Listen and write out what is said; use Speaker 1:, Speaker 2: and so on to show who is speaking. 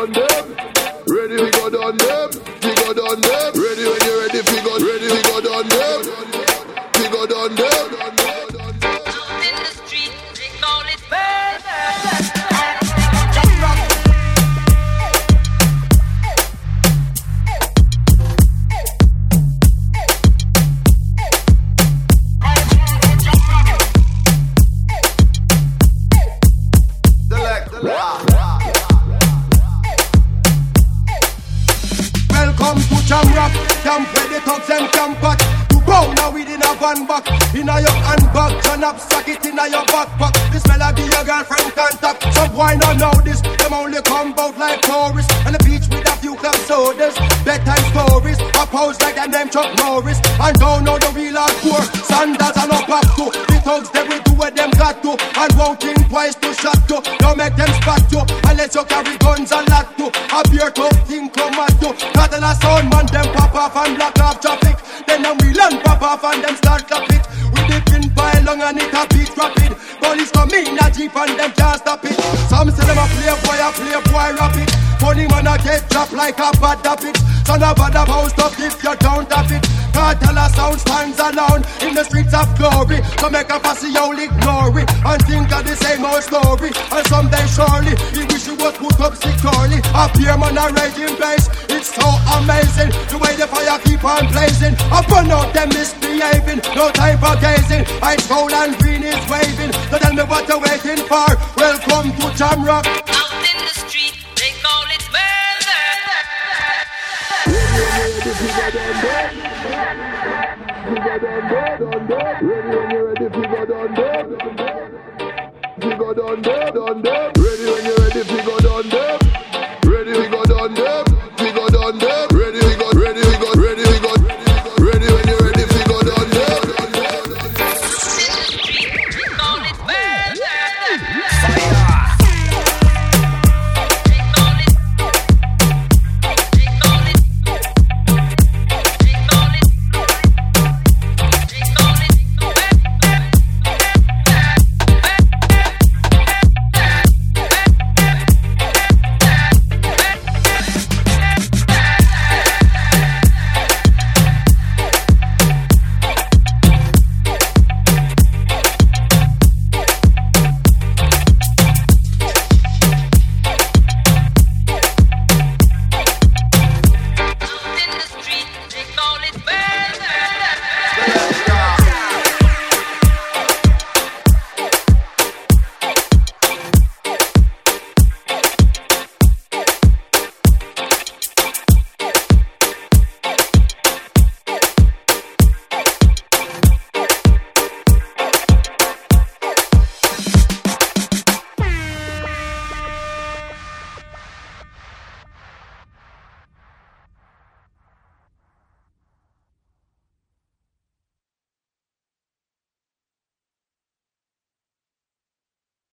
Speaker 1: done them. Ready we go done them. We go done them. Ready when you ready we go. Ready we go done them. We go done them.
Speaker 2: Out in the street, they call it murder.
Speaker 3: Welcome to Jam Rock, camp where the thugs and camp back. You go now within a van back, in a your handbag, turn up, sack it in a your backpack. This melody your girlfriend can't tap. Some why not know this? Them only come out like tourists, and the beach with a few club sodas, bedtime stories, a pose like a name Chuck Norris. And don't know the real hardcore, sandals and up up to. The thugs they will do what them got to, and won't think twice to shot to. Don't make them spot you, unless you carry guns and lot to. A beer tough thing come at you. Not a sound man, them pop off and block off traffic. Then we land pop off and them start clap it. We dip in pile long and it a beat rapid. Police come in a jeep and them can't stop it. Some say them a playboy rapid. Funny man a get dropped like a bad habit. Son of a house up if you don't have it. Cartel a sound stands alone in the streets of glory. So make a fussy you'll ignore it and think of the same old story. And someday surely he wish he was put up securely. A fear man a raging place. It's so amazing the way the fire keep on blazing. Up and out them misbehaving. No time for gazing. Ice cold and green is waving. So tell me what you're waiting for. Welcome to Jam Rock.
Speaker 2: Out in the street, they call it murder.
Speaker 1: Ready when you ready, we go done them. We go done them.